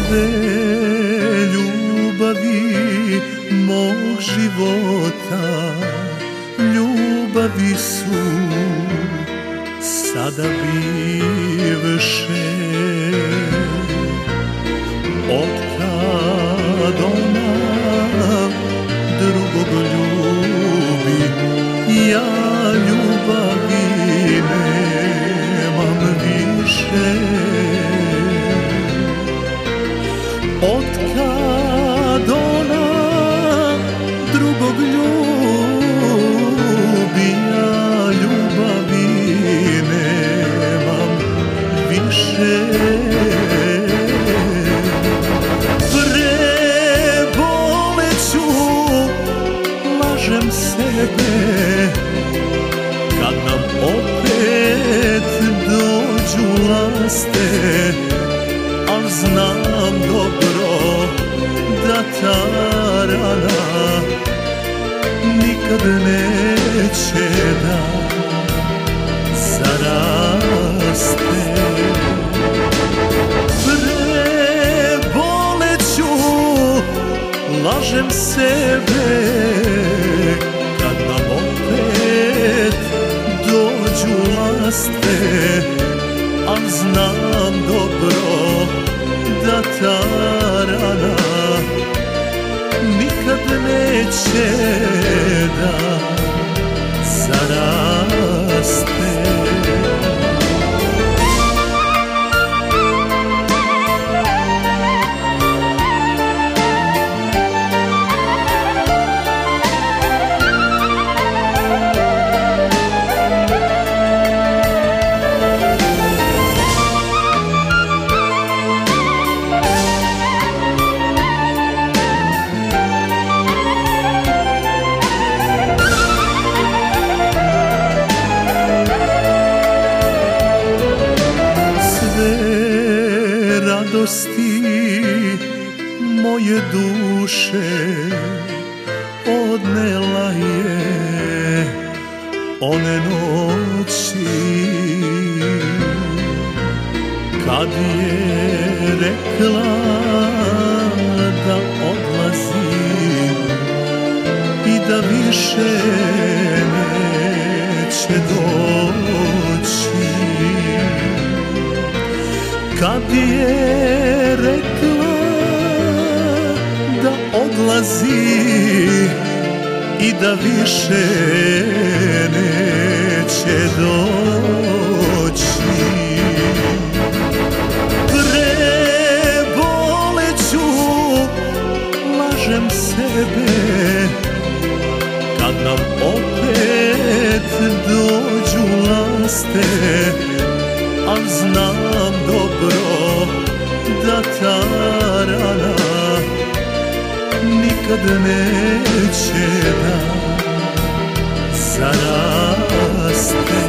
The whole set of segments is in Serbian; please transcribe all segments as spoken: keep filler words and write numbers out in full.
Sve ljubavi mog života, ljubavi su sada bivše. Otkad ona drugog ljubi, ja ljubavi nemam više. Otkad ona drugog ljubi, ja ljubavi nemam više. Preboleću, lažem sebe, kad nam opet dođu laste, al znam dobro da ta rana nikad neće da zaraste. Preboleću, lažem sebe, kad nam opet dođu laste, al znam dobro da ta rana nikad neće da zaraste. Radosti moje duše odnela je one noći, kad je rekla da odlazi i da više neće doći. Kad je rekla da odlazi i da više neće doći, preboleću, lažem sebe, kad nam opet dođu laste, al znam dobro da ta rana nikad neće da zaraste.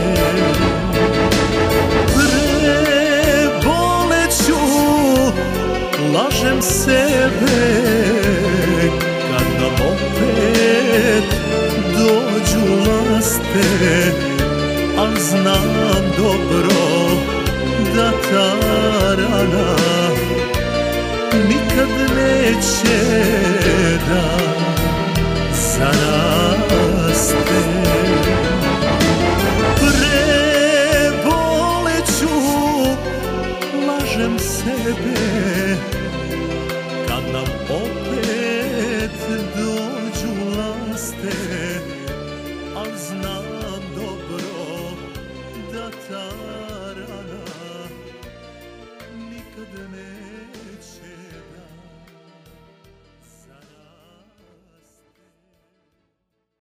Preboleću, lažem sebe, kad nam opet dođu laste, al znam dobro